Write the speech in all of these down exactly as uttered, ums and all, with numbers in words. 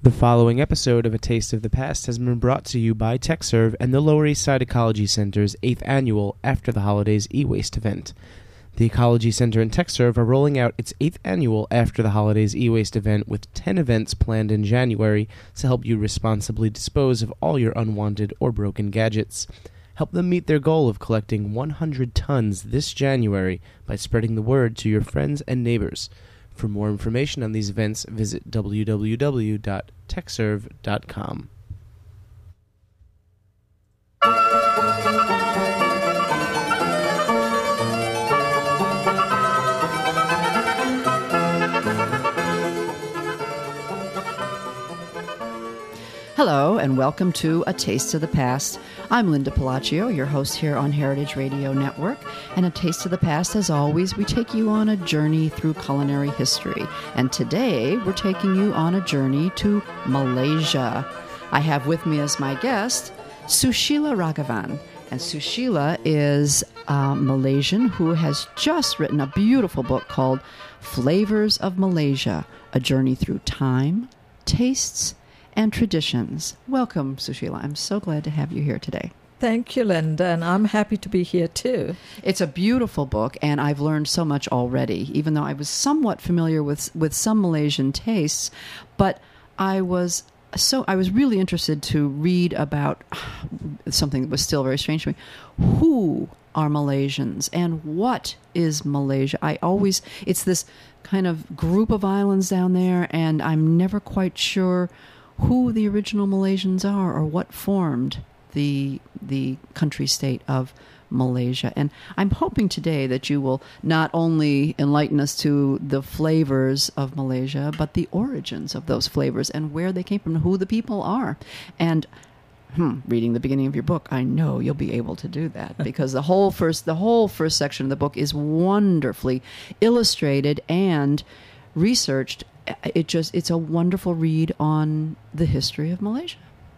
The following episode of A Taste of the Past has been brought to you by TechServe and the Lower East Side Ecology Center's eighth annual After the Holidays e-waste event. The Ecology Center and TechServe are rolling out its eighth annual After the Holidays e-waste event with ten events planned in January to help you responsibly dispose of all your unwanted or broken gadgets. Help them meet their goal of collecting one hundred tons this January by spreading the word to your friends and neighbors. For more information on these events, visit w w w dot techserve dot com. Hello, and welcome to A Taste of the Past. I'm Linda Palacio, your host here on Heritage Radio Network. And A Taste of the Past, as always, we take you on a journey through culinary history. And today, we're taking you on a journey to Malaysia. I have with me as my guest, Sushila Raghavan. And Sushila is a Malaysian who has just written a beautiful book called Flavors of Malaysia, A Journey Through Time, Tastes, and Traditions. Welcome, Sushila. I'm so glad to have you here today. Thank you, Linda, and I'm happy to be here too. It's a beautiful book, and I've learned so much already, even though I was somewhat familiar with, with some Malaysian tastes, but I was so I was really interested to read about something that was still very strange to me. Who are Malaysians, and what is Malaysia? I always, it's this kind of group of islands down there, and I'm never quite sure who the original Malaysians are or what formed the the country state of Malaysia. And I'm hoping today that you will not only enlighten us to the flavors of Malaysia, but the origins of those flavors and where they came from, who the people are. And hmm, reading the beginning of your book, I know you'll be able to do that because the whole first the whole first section of the book is wonderfully illustrated and researched. It just it's a wonderful read on the history of Malaysia.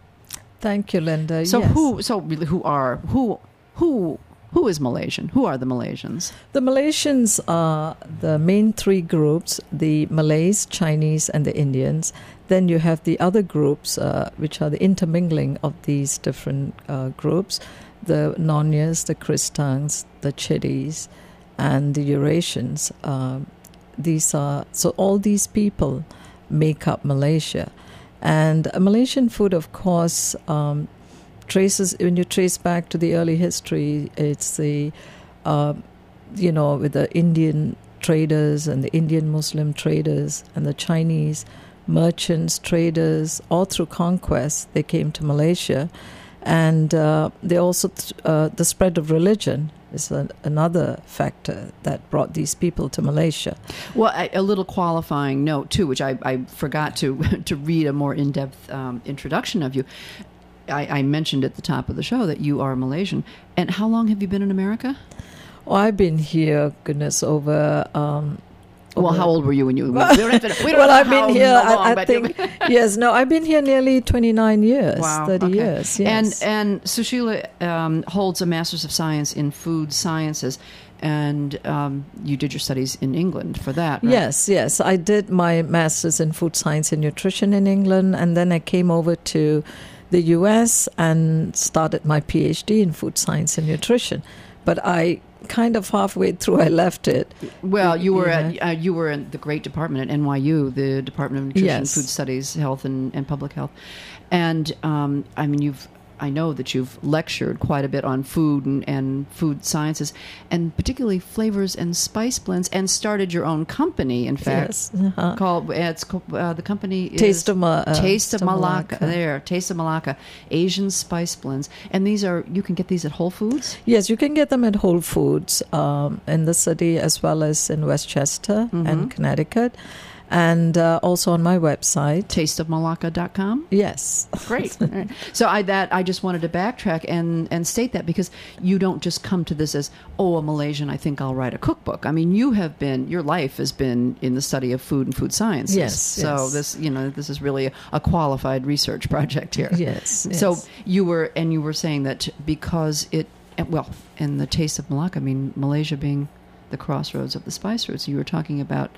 Thank you, Linda. So yes. who so really who are who who who is Malaysian? Who are the Malaysians? The Malaysians are the main three groups, the Malays, Chinese, and the Indians. Then you have the other groups, uh, which are the intermingling of these different uh, groups, the Nonyas, the Kristangs, the Chittis, and the Eurasians. Uh, These are so all these people make up Malaysia, and uh, Malaysian food, of course, um, traces when you trace back to the early history. It's the uh, you know with the Indian traders and the Indian Muslim traders and the Chinese merchants, traders, all through conquest they came to Malaysia, and uh, they also th- uh, the spread of religion is a, another factor that brought these people to Malaysia. Well, I, a little qualifying note, too, which I, I forgot to to read a more in-depth um, introduction of you. I, I mentioned at the top of the show that you are Malaysian. And how long have you been in America? Oh, I've been here, goodness, over... Um, Well, over how old were you when you... We don't have to, we don't well, know I've been how here, long, I, I but think... yes, no, I've been here nearly twenty-nine years, wow, thirty okay. years, yes. And, and Sushila um, holds a Master's of Science in Food Sciences, and um, you did your studies in England for that, right? Yes, yes. I did my Master's in Food Science and Nutrition in England, and then I came over to the U S and started my PhD in Food Science and Nutrition. But I... kind of halfway through, I left it. Well, you were yeah. at uh, you were in the great department at N Y U, the Department of Nutrition, yes. Food Studies, Health, and, and Public Health. And um, I mean, you've I know that you've lectured quite a bit on food and, and food sciences, and particularly flavors and spice blends, and started your own company. In fact, yes. uh-huh. called it's uh, the company is Taste of Ma- uh, Taste of Malacca. Malacca. There, Taste of Malacca, Asian spice blends, and these are you can get these at Whole Foods. Yes, you can get them at Whole Foods um, in the city as well as in Westchester Mm-hmm. and Connecticut, and uh, also on my website, taste of malacca dot com. Yes, great. Right. So I that I just wanted to backtrack and and state that because you don't just come to this as oh a Malaysian. I think I'll write a cookbook. I mean, you have been your life has been in the study of food and food sciences. Yes. So yes. this you know this is really a, a qualified research project here. Yes. So yes. you were and you were saying that because it well in the Taste of Malacca. I mean Malaysia being the crossroads of the spice routes. You were talking about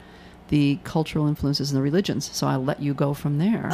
the cultural influences and the religions. So I'll let you go from there.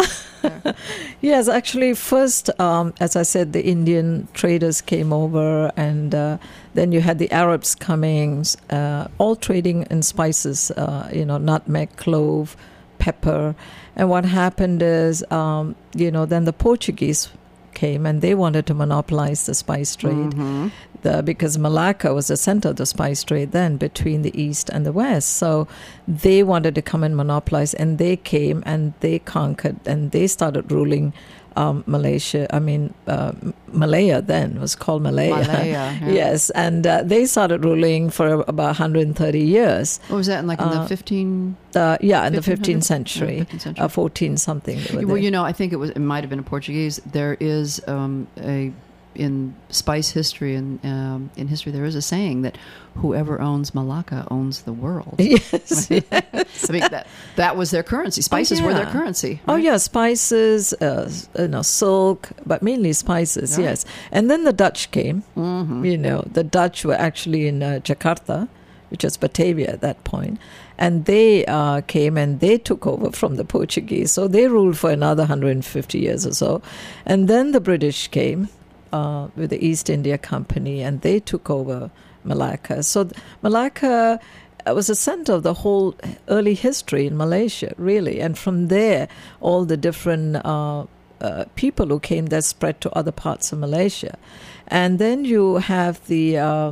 Yes, actually, first, um, as I said, the Indian traders came over, and uh, then you had the Arabs coming, uh, all trading in spices, uh, you know, nutmeg, clove, pepper. And what happened is, um, you know, then the Portuguese came and they wanted to monopolize the spice trade. Mm-hmm. The, because Malacca was the center of the spice trade then between the East and the West. So they wanted to come and monopolize, and they came and they conquered and they started ruling um, Malaysia. I mean, uh, Malaya then was called Malaya. Malaya, yeah. Yes, and uh, they started ruling for about one hundred thirty years. What was that, in like in Uh, the fifteen? Uh, yeah, in the fifteen fifteenth century, Yeah, fifteenth century. Uh, fourteen something. they were Well, there. you know, I think it was. It might have been a Portuguese. There is um, a in spice history and um, in history there is a saying that whoever owns Malacca owns the world. Yes, yes. I mean, that that was their currency. Spices Oh, were their yeah. currency. Oh right? yeah, spices, uh, you know, silk, but mainly spices. Right. Yes, and then the Dutch came. Mhm. You know, the Dutch were actually in uh, Jakarta, which was Batavia at that point, and they uh, came and they took over from the Portuguese. So they ruled for another one hundred fifty years or so, and then the British came uh, with the East India Company, and they took over Malacca. So th- Malacca was the center of the whole early history in Malaysia, really. And from there, all the different uh, uh, people who came that spread to other parts of Malaysia. And then you have the, uh,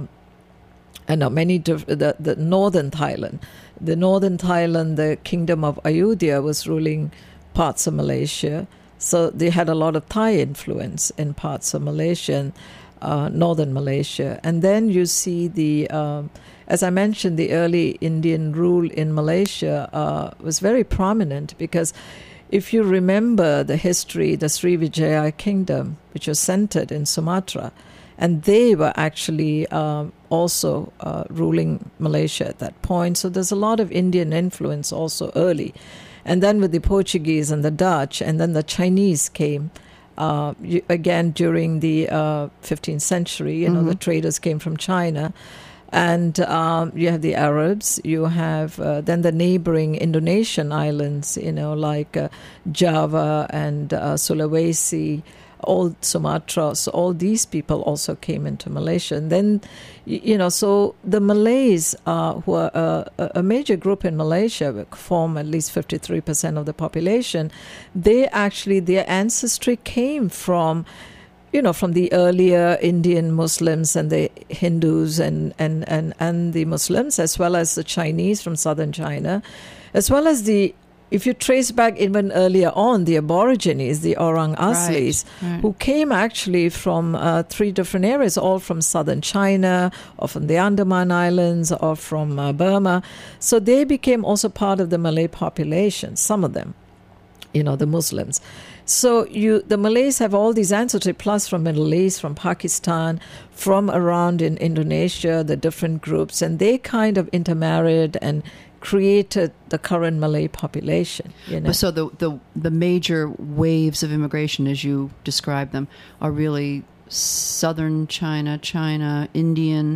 I know, many, diff- the, the northern Thailand. The northern Thailand, the kingdom of Ayodhya was ruling parts of Malaysia. So they had a lot of Thai influence in parts of Malaysia, and, uh, northern Malaysia. And then you see the, um, as I mentioned, the early Indian rule in Malaysia uh, was very prominent, because if you remember the history, the Srivijaya kingdom, which was centered in Sumatra, and they were actually um, also uh, ruling Malaysia at that point. So there's a lot of Indian influence also early. And then with the Portuguese and the Dutch, and then the Chinese came, uh, you, again during the uh, fifteenth century, you know, Mhm. the traders came from China. And um, you have the Arabs, you have uh, then the neighboring Indonesian islands, you know, like uh, Java and uh, Sulawesi, all Sumatra. So all these people also came into Malaysia. And then, y- you know, so the Malays, uh, who are uh, a major group in Malaysia, form at least fifty-three percent of the population, they actually, their ancestry came from, you know, from the earlier Indian Muslims and the Hindus and, and, and, and the Muslims, as well as the Chinese from southern China, as well as the, if you trace back even earlier on, the Aborigines, the Orang Aslis, Right. who came actually from uh, three different areas, all from southern China, or from the Andaman Islands, or from uh, Burma. So they became also part of the Malay population, some of them, you know, the Muslims. So you, the Malays have all these ancestry, plus from Middle East, from Pakistan, from around in Indonesia, the different groups, and they kind of intermarried and created the current Malay population. You know? But so the, the the major waves of immigration, as you describe them, are really southern China, China, Indian,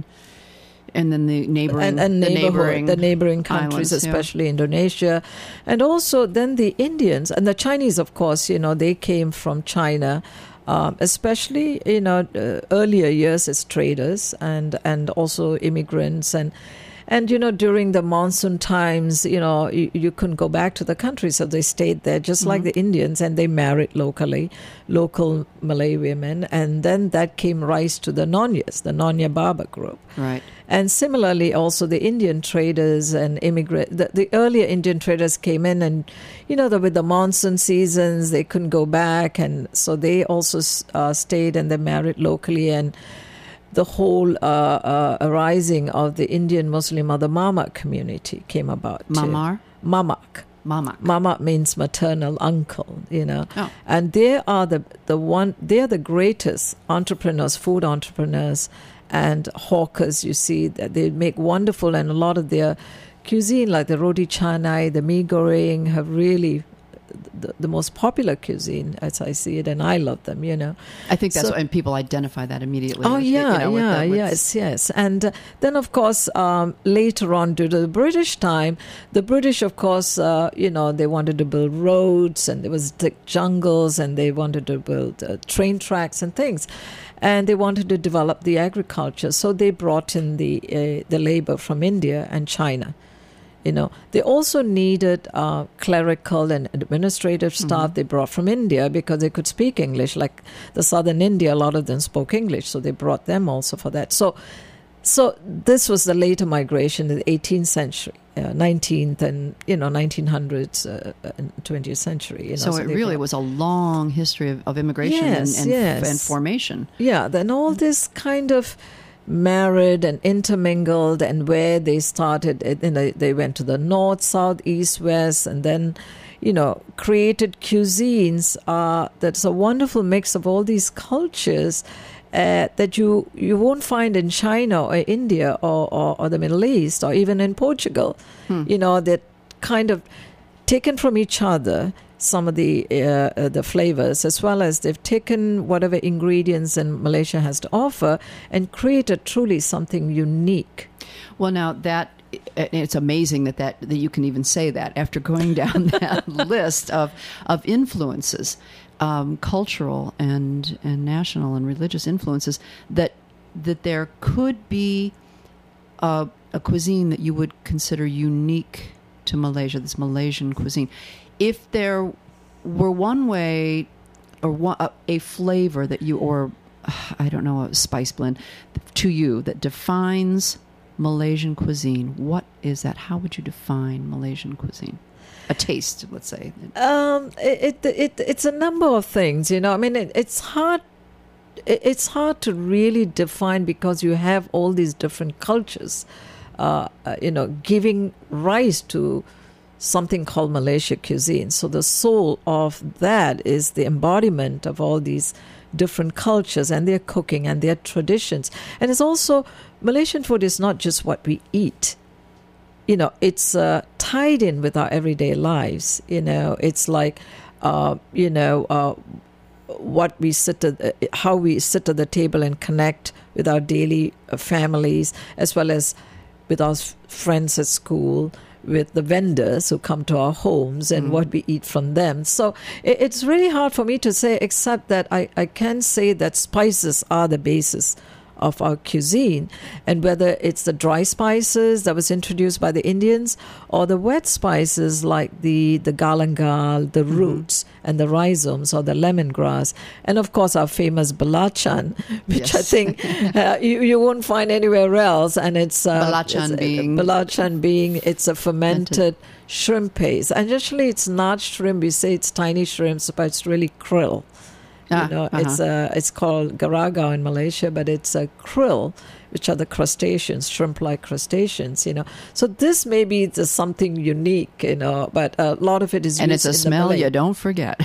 and then the neighboring and, and the neighborhood, neighboring the neighboring countries, islands, yeah. especially Indonesia, and also then the Indians and the Chinese. Of course, you know, they came from China, um, especially you know uh, earlier years as traders and and also immigrants and. And, you know, during the monsoon times, you know, you, you couldn't go back to the country. So they stayed there just Mm-hmm. like the Indians, and they married locally, local Malay women. And then that came rise to the Nonyas, the Nonya Baba group. Right. And similarly, also the Indian traders and immigrant, the, the earlier Indian traders came in, and, you know, the, with the monsoon seasons, they couldn't go back. And so they also uh, stayed and they married locally. And the whole uh, uh, arising of the Indian Muslim or the Mamak community came about. too. Mamar? Mamak. Mamak. Mamak means maternal uncle, you know. Oh. And they are the, the one, they are the greatest entrepreneurs, food entrepreneurs and hawkers, you see, that they make wonderful, and a lot of their cuisine, like the roti canai, the mee goreng, have really the, the most popular cuisine as I see it, and I love them, you know. I think that's So- what, and people identify that immediately. Oh with, yeah, you know, with yeah, the- with- yes, yes. And uh, then, of course, um, later on, due to the British time, the British, of course, uh, you know, they wanted to build roads, and there was thick jungles, and they wanted to build uh, train tracks and things, and they wanted to develop the agriculture. So they brought in the uh, the labor from India and China. You know, they also needed uh, clerical and administrative staff they brought from India because they could speak English. Like the southern India, a lot of them spoke English, so they brought them also for that. So, so this was the later migration in the eighteenth century, uh, nineteenth, and you know, nineteen hundreds, uh, and twentieth century. You know, so, it they really brought- was a long history of, of immigration Yes, and, and, yes. and formation. Yeah, then all this kind of married and intermingled, and where they started, you know, they went to the north, south, east, west, and then, you know, created cuisines uh, that's a wonderful mix of all these cultures uh, that you you won't find in China or India or, or, or the Middle East or even in Portugal. Hmm. You know, that kind of taken from each other some of the uh, uh, the flavors, as well as they've taken whatever ingredients in Malaysia has to offer and created truly something unique. Well, now that it's amazing that, that that you can even say that after going down that list of of influences, um, cultural and and national and religious influences, that that there could be a, a cuisine that you would consider unique to Malaysia, this Malaysian cuisine. If there were one way or one, a, a flavor that you, or I don't know, a spice blend to you that defines Malaysian cuisine, what is that? How would you define Malaysian cuisine? A taste, let's say. Um, it, it it it's a number of things, you know. I mean, it, it's hard. It, it's hard to really define because you have all these different cultures, uh, uh, you know, giving rise to something called Malaysia cuisine. So the soul of that is the embodiment of all these different cultures and their cooking and their traditions. And it's also, Malaysian food is not just what we eat. You know, it's uh, tied in with our everyday lives. You know, it's like, uh, you know, uh, what we sit at, uh, how we sit at the table and connect with our daily uh, families, as well as with our f- friends at school, with the vendors who come to our homes and mm. what we eat from them. So it, it's really hard for me to say, except that I, I can say that spices are the basis of our cuisine, and whether it's the dry spices that was introduced by the Indians or the wet spices like the, the galangal, the mm-hmm. roots and the rhizomes or the lemongrass, and of course our famous belacan, which yes. I think uh, you, you won't find anywhere else. And it's uh, belacan it's, being uh, belacan being it's a fermented fermented. shrimp paste, and actually it's not shrimp. We say it's tiny shrimps, but it's really krill. You ah, know, uh-huh. it's uh, it's called garagao in Malaysia, but it's a krill, which are the crustaceans, shrimp-like crustaceans. You know, so this may be the something unique. You know, but a lot of it is and used it's a in smell the you don't forget.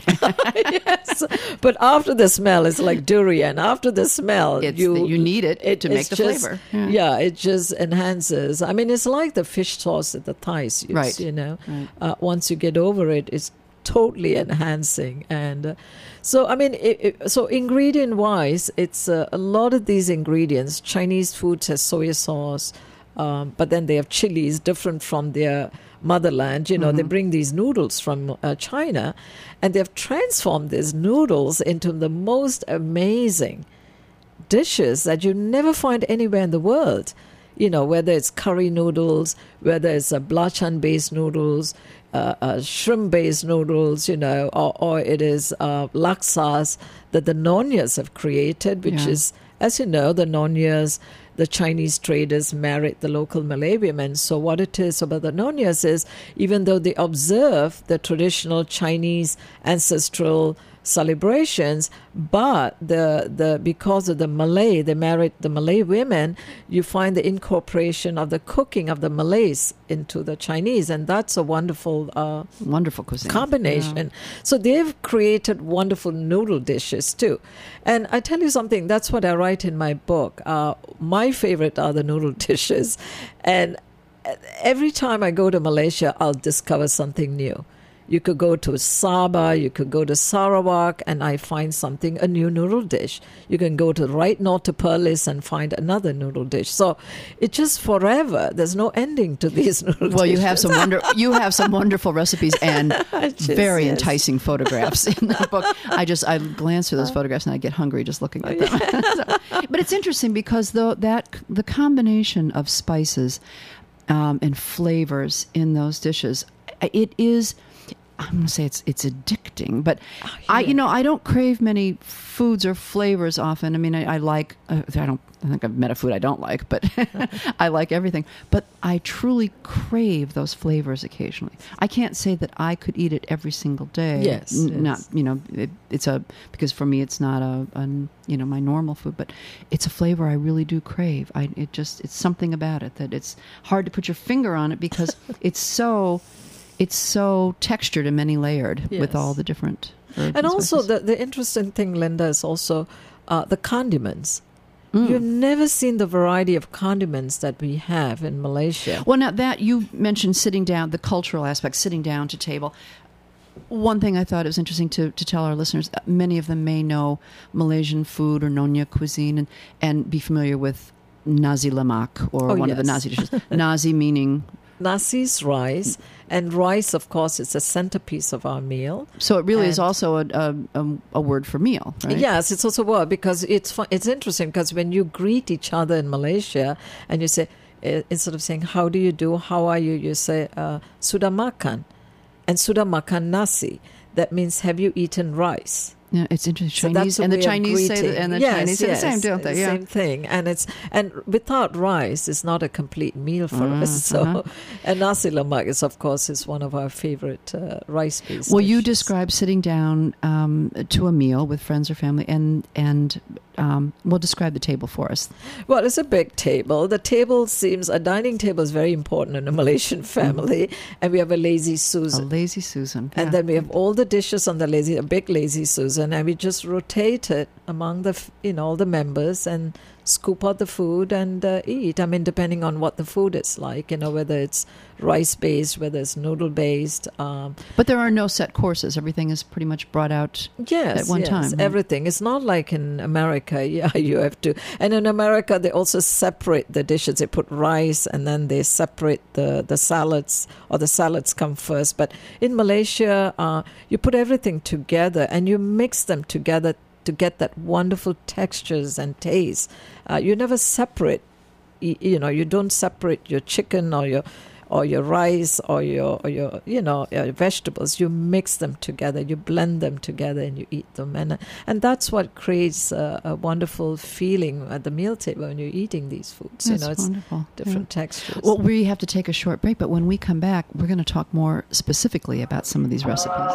Yes, but after the smell, it's like durian. After the smell, it's you the, you need it, it to make the just, flavor. Yeah. yeah, it just enhances. I mean, it's like the fish sauce that the Thais use. Right. You know, right. Uh, once you get over it, it's totally enhancing. And uh, so I mean it, it, so ingredient wise, it's uh, a lot of these ingredients. Chinese food has soy sauce, um, but then they have chilies different from their motherland. You know, mm-hmm. they bring these noodles from uh, China, and they've transformed these noodles into the most amazing dishes that you never find anywhere in the world. You know, whether it's curry noodles, whether it's a belacan-based noodles, uh, uh, shrimp-based noodles, you know, or, or it is uh, laksas that the Nonyas have created, which yeah. is, as you know, the Nonyas, the Chinese traders married the local Malay women. So what it is about the Nonyas is, even though they observe the traditional Chinese ancestral celebrations, but the the because of the Malay, they married the Malay women, you find the incorporation of the cooking of the Malays into the Chinese, and that's a wonderful uh, wonderful cuisine combination. Yeah. So they've created wonderful noodle dishes too. And I tell you something, that's what I write in my book. Uh, my favorite are the noodle dishes, and every time I go to Malaysia, I'll discover something new. You could go to Sabah, you could go to Sarawak, and I find something, a new noodle dish. You can go to right north to Perlis and find another noodle dish. So it's just forever. There's no ending to these noodle well, dishes. you have some wonder, you have some wonderful recipes and Just, very yes. enticing photographs in the book. I just I glance through those photographs and I get hungry just looking at them. So, but it's interesting because though that the combination of spices um, and flavors in those dishes, it is. I'm going to say it's it's addicting, but oh, yeah. I you know I don't crave many foods or flavors often. I mean, I, I like uh, I don't I think I've met a food I don't like, but I like everything. But I truly crave those flavors occasionally. I can't say that I could eat it every single day. Yes, N- yes. not you know it, it's a because for me it's not a, a you know my normal food, but it's a flavor I really do crave. I it just it's something about it that it's hard to put your finger on it because it's so. It's so textured and many layered yes. with all the different herbs. And, and also, spices. the, the interesting thing, Linda, is also uh, the condiments. Mm. You've never seen the variety of condiments that we have in Malaysia. Well, now that you mentioned sitting down, the cultural aspect, sitting down to table. One thing I thought it was interesting to, to tell our listeners, many of them may know Malaysian food or Nyonya cuisine and, and be familiar with nasi lemak or Oh, one yes. of the nasi dishes. Nasi meaning... Nasi is rice, and rice, of course, is a centerpiece of our meal. So it really And- is also a, a, a, a word for meal, right? Yes, it's also a word because it's fun, it's interesting because when you greet each other in Malaysia and you say, uh, instead of saying, how do you do, how are you, you say, uh, sudah makan. And sudah makan nasi. That means, have you eaten rice? Yeah, it's interesting. So Chinese that's a and the way of Chinese say greeting. that, and the Yes, Chinese say yes, the same, don't they? Yeah. Same thing, and it's and without rice, it's not a complete meal for Mm, us. So, uh-huh. and nasi lemak is, of course, is one of our favorite uh, rice-based. Well, you dishes. describe sitting down um, to a meal with friends or family, and and um, well, describe the table for us. Well, it's a big table. The table seems a dining table is very important in a Malaysian family, and we have a lazy A Susan. lazy Susan, And yeah. then we have all the dishes on the lazy, a big lazy Susan, and we just rotate it among the, f- you know, all the members and scoop out the food and uh, eat. I mean, depending on what the food is like, you know, whether it's rice-based, whether it's noodle-based. Um, But there are no set courses. Everything is pretty much brought out. yes, At one yes, time, right? everything. It's not like in America. Yeah, you have to. And in America, they also separate the dishes. They put rice and then they separate the, the salads, or the salads come first. But in Malaysia, uh, you put everything together and you mix them together to get that wonderful textures and taste. Uh, you never separate, you, you know, you don't separate your chicken or your or your rice or your or your you know your vegetables. You mix them together, you blend them together, and you eat them. And and that's what creates a, a wonderful feeling at the meal table when you're eating these foods. That's you know, it's wonderful. different Yeah. textures. Well, we have to take a short break, but when we come back, we're going to talk more specifically about some of these recipes.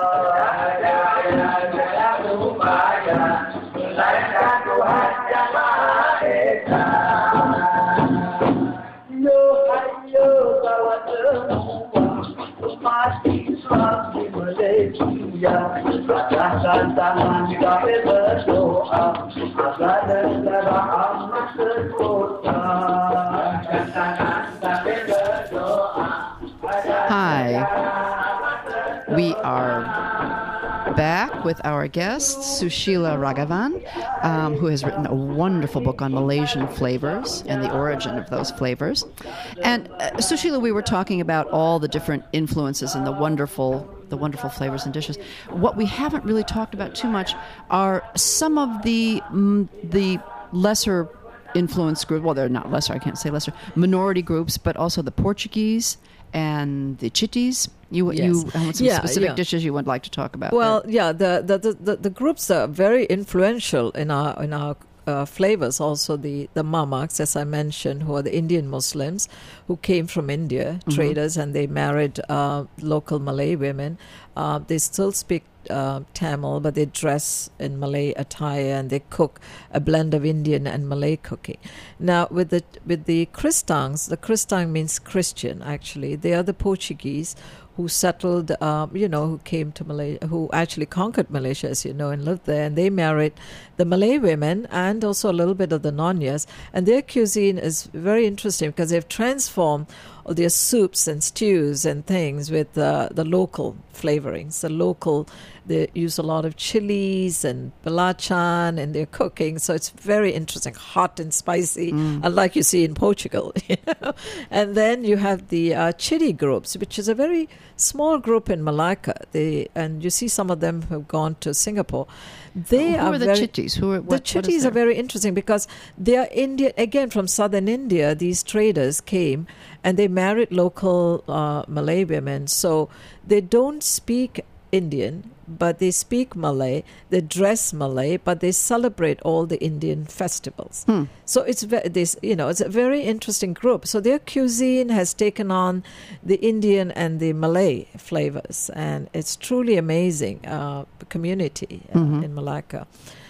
Hi, we are back with our guest, Sushila Raghavan, um, who has written a wonderful book on Malaysian flavors and the origin of those flavors. And uh, Sushila, we were talking about all the different influences and the wonderful the wonderful flavors and dishes. What we haven't really talked about too much are some of the mm, the lesser influence group. Well, they're not lesser. I can't say lesser. Minority groups, but also the Portuguese and the Chittis. You Yes. you have some Yeah, specific yeah. dishes you would like to talk about. Well, there. yeah, the the, the, the the groups are very influential in our in our uh, flavors. Also, the the mamaks, as I mentioned, who are the Indian Muslims who came from India, Mhm. traders, and they married uh, local Malay women. Uh, they still speak uh, Tamil, but they dress in Malay attire and they cook a blend of Indian and Malay cooking. Now, with the with the Kristangs, the Kristang means Christian. Actually, they are the Portuguese who settled, um, you know, who came to Malaysia, who actually conquered Malaysia, as you know, and lived there. And they married the Malay women and also a little bit of the Nonyas. And their cuisine is very interesting because they've transformed or their soups and stews and things with uh, the local flavorings. The local, they use a lot of chilies and belacan in their cooking, so it's very interesting, hot and spicy, Mm. unlike you see in Portugal. You know? And then you have the uh, Chitty groups, which is a very small group in Malacca. They and you see some of them have gone to Singapore. They Who are, are the very, chitties? Who are, what, the what is chitties are their- very interesting because they are Indian, again from southern India. These traders came and they married local uh, Malay women. So they don't speak Indian, but they speak Malay. They dress Malay, but they celebrate all the Indian festivals. Hmm. So it's ve- this, you know, it's a very interesting group. So their cuisine has taken on the Indian and the Malay flavors, and it's truly amazing uh, community uh, Mhm. in Malacca.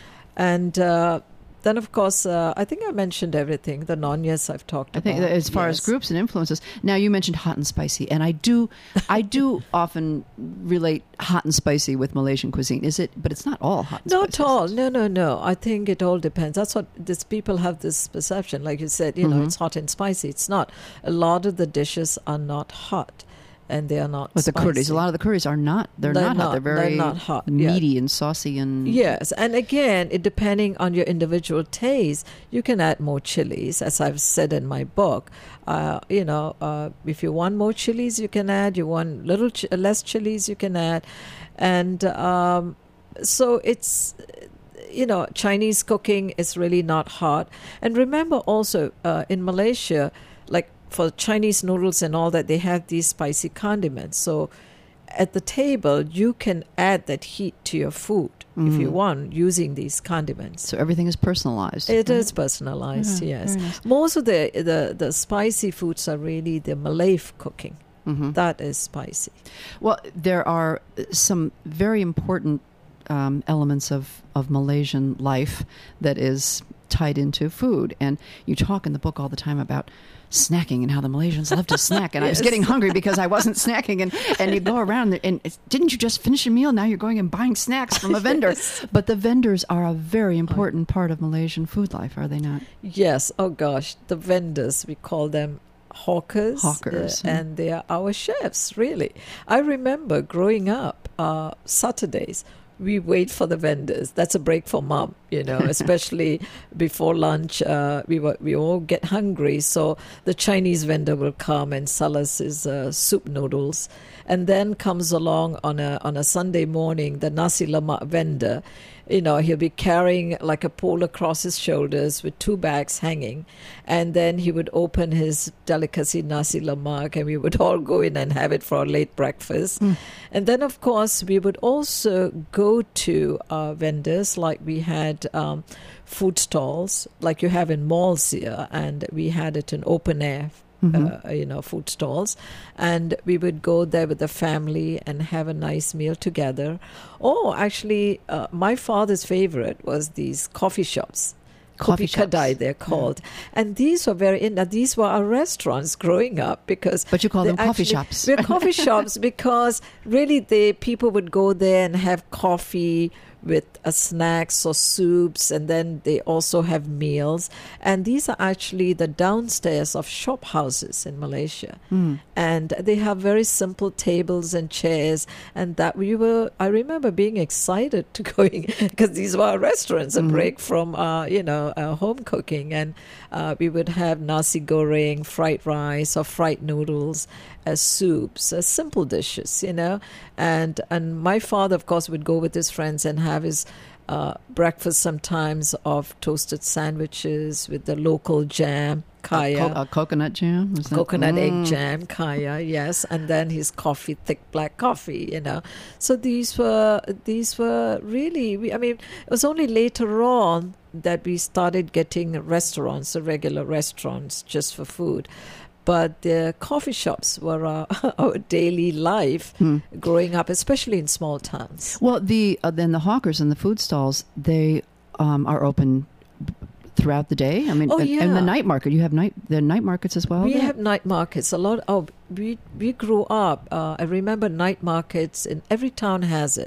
And uh, then, of course, uh, I think I mentioned everything. The Nonyas I've talked I think about. that as far as Yes. groups and influences. Now you mentioned hot and spicy, and I do, I do often relate hot and spicy with Malaysian cuisine. Is it? But it's not all hot. And Not spicy. all. No, no, no. I think it all depends. That's what these people have this perception. Like you said, you know, Mhm. it's hot and spicy. It's not. A lot of the dishes are not hot, and they are not But the spicy. curries, a lot of the curries are not. They're, They're not, hot. They're not- very they're not hot, yeah. meaty and saucy and Yes, and again, it depending on your individual taste, you can add more chilies, as I've said in my book. Uh, you know, uh, if you want more chilies, you can add. You want little ch- less chilies, you can add, and um, so it's. You know, Chinese cooking is really not hot. And remember also uh, in Malaysia, like for Chinese noodles and all that, they have these spicy condiments. So at the table, you can add that heat to your food if you Mhm. want using these condiments. so everything is personalized. It right? is personalized, Yeah, yes. very nice. Most of the, the, the spicy foods are really the Malay f- cooking. Mhm. That is spicy. Well, there are some very important um, elements of, of Malaysian life that is tied into food. And you talk in the book all the time about snacking and how the Malaysians love to snack. And I was Yes. getting hungry because I wasn't snacking. And, and you go around there and it's, didn't you just finish a meal? Now you're going and buying snacks from a vendor. Yes. But the vendors are a very important part of Malaysian food life, are they not? Yes. Oh, gosh. The vendors, we call them hawkers. Hawkers, uh, yeah. and they are our chefs, really. I remember growing up, uh, Saturdays, we wait for the vendors. That's a break for mom, you know, especially before lunch. Uh, we were, we all get hungry. So the Chinese vendor will come and sell us his uh, soup noodles. And then comes along on a on a Sunday morning, the nasi lemak vendor. You know, he'll be carrying like a pole across his shoulders with two bags hanging. And then he would open his delicacy nasi lemak and we would all go in and have it for our late breakfast. Mm. And then, of course, we would also go to uh, vendors like we had um, food stalls like you have in malls here. And we had it in open air. Mhm. Uh, you know, food stalls, and we would go there with the family and have a nice meal together. Oh, actually, uh, my father's favorite was these coffee shops. Coffee Kopi shops. Kedai, they're called, and these were very. In, uh, these were our restaurants growing up because. But you call they them coffee actually- shops. They're coffee shops because really, the people would go there and have coffee with uh, snacks or soups, and then they also have meals. And these are actually the downstairs of shop houses in Malaysia. Mm. And they have very simple tables and chairs, and that we were. I remember being excited to going because these were our restaurants, a Mhm. break from uh, you know uh, home cooking, and uh, we would have nasi goreng, fried rice, or fried noodles as soups, as simple dishes, you know. And and my father, of course, would go with his friends and have his uh, breakfast sometimes of toasted sandwiches with the local jam, kaya. Co- uh, coconut jam? Is that- Coconut Mm. egg jam, kaya, yes, and then his coffee, thick black coffee, you know. So these were these were really. We, I mean, it was only later on that we started getting restaurants, the regular restaurants, just for food. But the coffee shops were our, our daily life Hmm. growing up, especially in small towns. Well, the uh, then the hawkers and the food stalls, they um, are open b- throughout the day. I mean, Oh, and, and the yeah. night market. You have night the night markets as well. We there? have night markets. A lot. Oh, we we grew up. Uh, I remember night markets, and every town has it.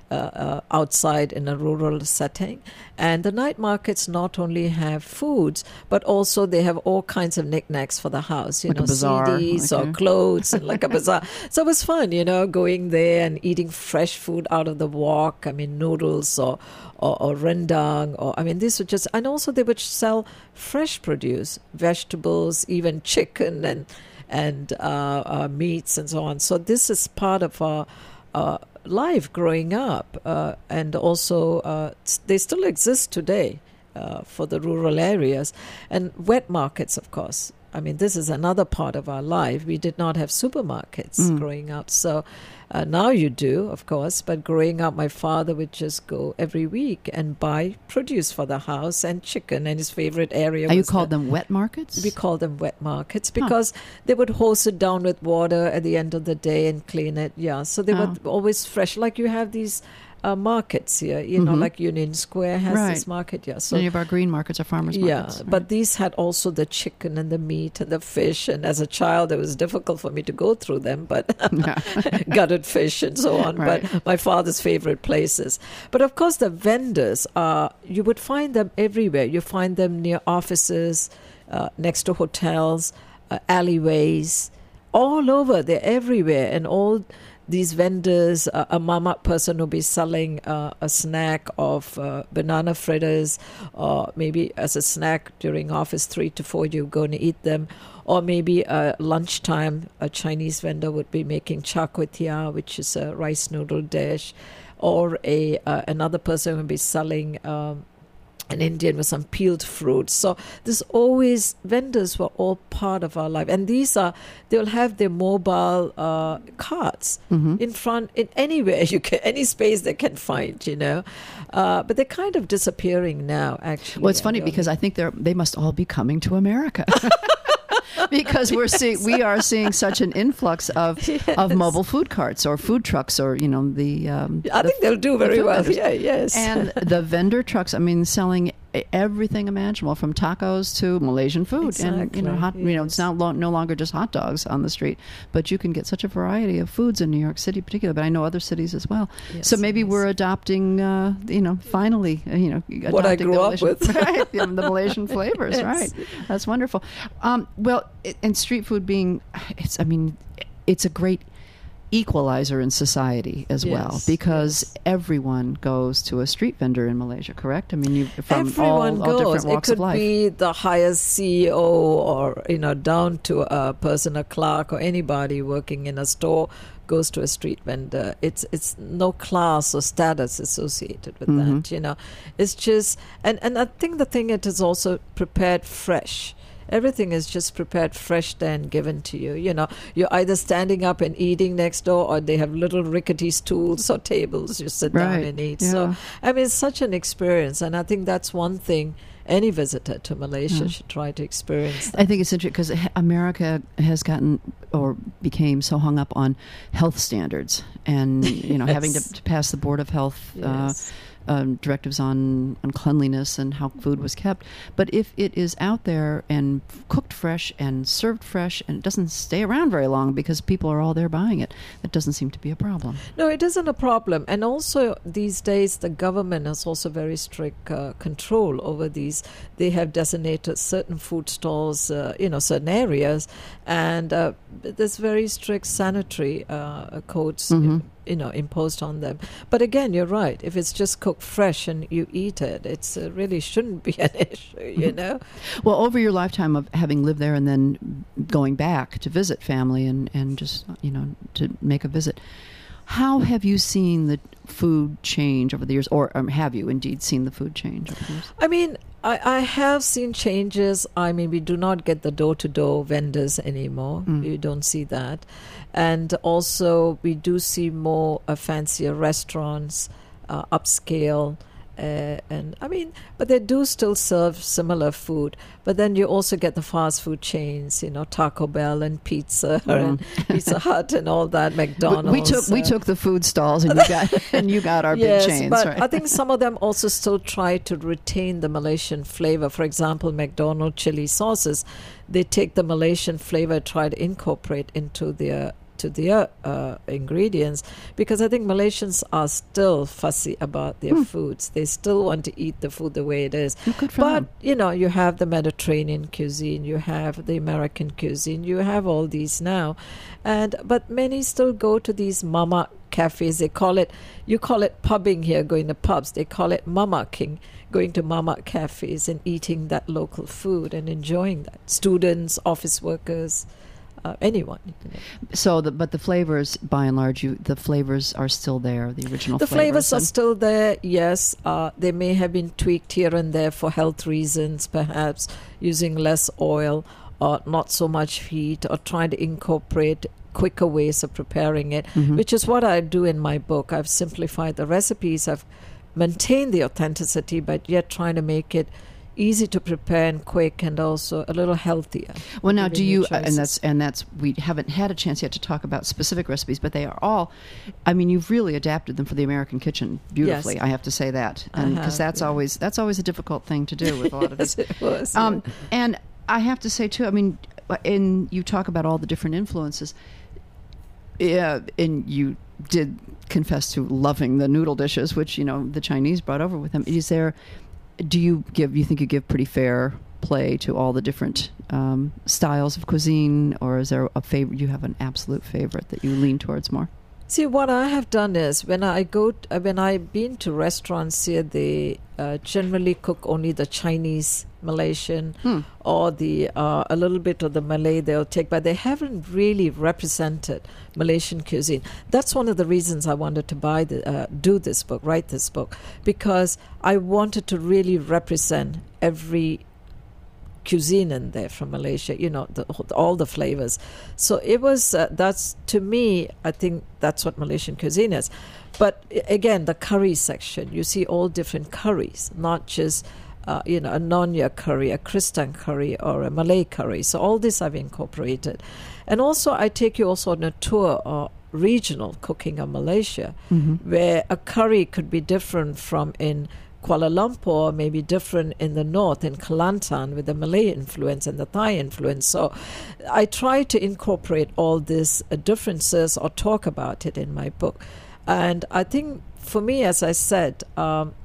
uh, uh, outside in a rural setting. And the night markets not only have foods, but also they have all kinds of knickknacks for the house, you Like a know, bazaar, C Ds like or a- clothes, and like a bazaar. So it was fun, you know, going there and eating fresh food out of the wok. I mean, noodles or, or, or rendang, or I mean, these were just, and also they would sell fresh produce, vegetables, even chicken and and uh, uh, meats and so on. So this is part of our uh, life growing up, uh, and also uh, s- they still exist today uh, for the rural areas. And wet markets, of course. I mean, this is another part of our life. We did not have supermarkets Mm. growing up. So uh, now you do, of course. But growing up, my father would just go every week and buy produce for the house and chicken. And his favorite area Are you was called the, them wet markets? we call them wet markets because they would hose it down with water at the end of the day and clean it. Yeah, so they were Oh. always fresh. Like you have these uh, markets here, you know, Mhm. like Union Square has Right. this market. Yeah, so Many of our green markets are farmers yeah, markets. right? but these had also the chicken and the meat and the fish. And as a child, it was difficult for me to go through them, but gutted fish and so on. Right. But my father's favorite places. But of course, the vendors are, you would find them everywhere. You find them near offices, uh, next to hotels, uh, alleyways, all over. They're everywhere. And all these vendors, uh, a mama person will be selling uh, a snack of uh, banana fritters, or maybe as a snack during office, three to four, you're going to eat them. Or maybe uh, lunchtime, a Chinese vendor would be making char kway teow, which is a rice noodle dish. Or a uh, another person would be selling um, an Indian with some peeled fruit. So there's always, vendors were all part of our life. And these are, they'll have their mobile uh, carts Mhm. in front, in anywhere you can, any space they can find, you know. Uh, but they're kind of disappearing now, actually. Well, it's funny really. because I think they're they must all be coming to America. Because we're seeing, we are seeing such an influx of of Yes. mobile food carts or food trucks, or you know the. Um, I the think they'll do very food well. vendors. Yeah, yes. and the vendor trucks. I mean, selling everything imaginable, from tacos to Malaysian food, and you know, Exactly, hot. You know, it's yes. now lo- no longer just hot dogs on the street, but you can get such a variety of foods in New York City, particularly. But I know other cities as well. Yes, so maybe yes. we're adopting, uh, you know, finally, uh, you know, What I adopting grew the up Malaysian, with. right? The, the Malaysian flavors, Yes. right? That's wonderful. Um, well, it, and street food being, it's, I mean, it's a great equalizer in society as well, Yes, because yes. everyone goes to a street vendor in Malaysia, correct? I mean, you from Everyone all, all goes. different walks it of could life. be the highest C E O, or you know, down to a person, a clerk, or anybody working in a store goes to a street vendor. It's it's no class or status associated with Mhm. that. You know, it's just and and I think the thing, it is also prepared fresh. Everything is just prepared fresh then given to you. You know, you're either standing up and eating next door, or they have little rickety stools or tables you sit down Right, and eat. yeah. So, I mean, it's such an experience. And I think that's one thing any visitor to Malaysia Yeah. should try to experience. I think it's interesting because America has gotten or became so hung up on health standards and, you know, having to, Yes. to pass the Board of Health uh, Yes. um, directives on, on cleanliness and how food was kept. But if it is out there and cooked fresh and served fresh and it doesn't stay around very long because people are all there buying it, that doesn't seem to be a problem. No, it isn't a problem. And also, these days, the government has also very strict uh, control over these. They have designated certain food stalls, uh, you know, certain areas, and uh, there's very strict sanitary uh, codes, Mhm. you know, imposed on them. But again, you're right. If it's just cooked fresh and you eat it, it's uh, really shouldn't be an issue, you know? Well, over your lifetime of having lived there and then going back to visit family and, and just, you know, to make a visit, how have you seen the food change over the years? Or um, have you indeed seen the food change over the years? I mean, I, I have seen changes. I mean, we do not get the door-to-door vendors anymore. Mm. You don't see that. And also, we do see more uh, fancier restaurants, uh, upscale. Uh, and I mean, but they do still serve similar food. But then you also get the fast food chains, you know, Taco Bell and Pizza and Pizza Hut and all that, McDonald's. We took we uh, took the food stalls, and you got and you got our yes, big chains, but right? I think some of them also still try to retain the Malaysian flavor. For example, McDonald's chili sauces, they take the Malaysian flavor, try to incorporate into their to their uh, ingredients, because I think Malaysians are still fussy about their Hmm. foods. They still want to eat the food the way it is. Well, good for But, them. you know, you have the Mediterranean cuisine, you have the American cuisine, you have all these now. And but many still go to these mama cafes. They call it, you call it pubbing here, going to pubs. They call it mama-king, going to mama cafes and eating that local food and enjoying that. Students, office workers, uh, anyone. You know. So, the, but the flavors, by and large, you the flavors are still there. The original The flavors are and- still there, yes. Uh, they may have been tweaked here and there for health reasons, perhaps using less oil or not so much heat, or trying to incorporate quicker ways of preparing it, Mhm. which is what I do in my book. I've simplified the recipes. I've maintained the authenticity, but yet trying to make it easy to prepare and quick, and also a little healthier. Well, now, giving do you you? And choices. that's and that's we haven't had a chance yet to talk about specific recipes, but they are all. I mean, you've really adapted them for the American kitchen beautifully. Yes. I have to say that, I and because have, that's yeah. always that's always a difficult thing to do with a lot of Yes, these. it was. Um, yeah. and I have to say too. I mean, and you talk about all the different influences. Yeah, and you did confess to loving the noodle dishes, which, you know, the Chinese brought over with them. Is there? Do you give? You think you give pretty fair play to all the different um, styles of cuisine, or is there a favorite? You have an absolute favorite that you lean towards more? See, what I have done is when I go, t- uh, when I've been to restaurants here, they uh, generally cook only the Chinese, Malaysian, Hmm. or the uh, a little bit of the Malay they'll take, but they haven't really represented Malaysian cuisine. That's one of the reasons I wanted to buy the uh, do this book, write this book, because I wanted to really represent every cuisine in there from Malaysia, you know, the, all the flavors. So it was, uh, that's, to me, I think that's what Malaysian cuisine is. But i- again, the curry section, you see all different curries, not just, uh, you know, a Nonya curry, a Kristan curry, or a Malay curry. So all this I've incorporated. And also I take you also on a tour of regional cooking of Malaysia, Mm-hmm. where a curry could be different from in Kuala Lumpur, may be different in the north, in Kelantan, with the Malay influence and the Thai influence. So I try to incorporate all these uh, differences or talk about it in my book. And I think for me, as I said, um,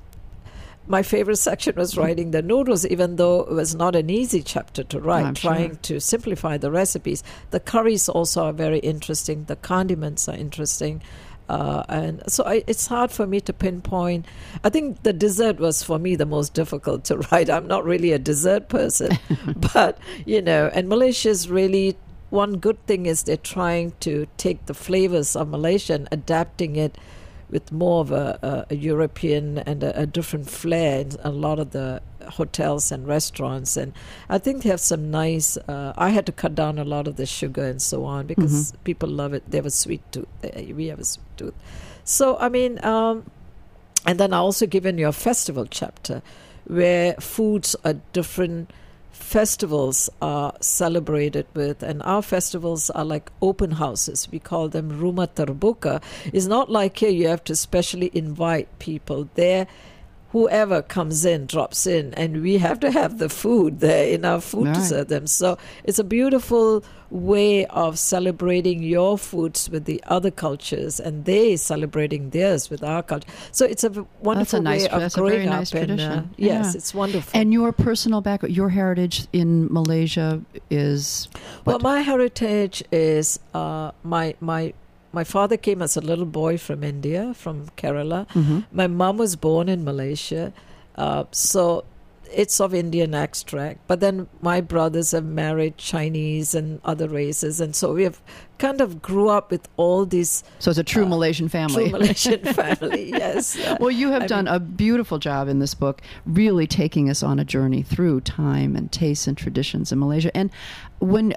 my favorite section was writing the noodles, even though it was not an easy chapter to write, I'm sure. trying to simplify the recipes. The curries also are very interesting. The condiments are interesting. Uh, and so I, it's hard for me to pinpoint. I think the dessert was for me the most difficult to write. I'm not really a dessert person, but, you know, and Malaysia is really, one good thing is they're trying to take the flavors of Malaysia and adapting it with more of a, a, a European and a, a different flair in a lot of the hotels and restaurants. And I think they have some nice, uh, I had to cut down a lot of the sugar and so on, because people love it. They have a sweet tooth. They- We have a sweet tooth. So, I mean, um, and then I also given you a festival chapter where foods are different festivals are celebrated with, and our festivals are like open houses. We call them Rumah Terbuka. It's not like here you have to specially invite people there. Whoever comes in drops in, and we have to have the food there, enough food to Right. serve them. So it's a beautiful way of celebrating your foods with the other cultures, and they celebrating theirs with our culture. So it's a v- wonderful nice- way of that's a growing very up. nice and, uh, tradition. yes, Yeah. it's wonderful. And your personal background, your heritage in Malaysia is Well, what? my heritage is uh, my my my father came as a little boy from India, from Kerala. Mhm. My mom was born in Malaysia, uh, so it's of Indian extract. But then my brothers have married Chinese and other races, and so we have kind of grew up with all these So it's a true uh, Malaysian family. true Malaysian family. Yes. Uh, Well, you have I done mean- a beautiful job in this book, really taking us on a journey through time and tastes and traditions in Malaysia. And when,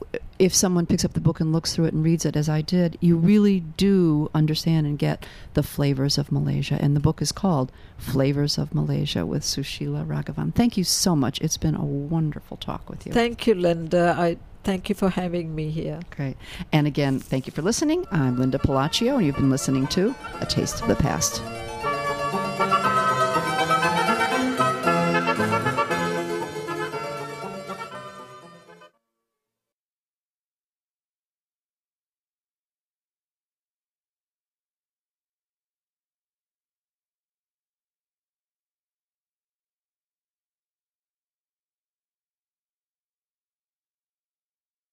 if someone picks up the book and looks through it and reads it, as I did, you really do understand and get the flavors of Malaysia. And the book is called Flavors of Malaysia with Sushila Raghavan. Thank you so much. It's been a wonderful talk with you. Thank you, Linda. I thank you for having me here. Great. And again, thank you for listening. I'm Linda Palacio, and you've been listening to A Taste of the Past.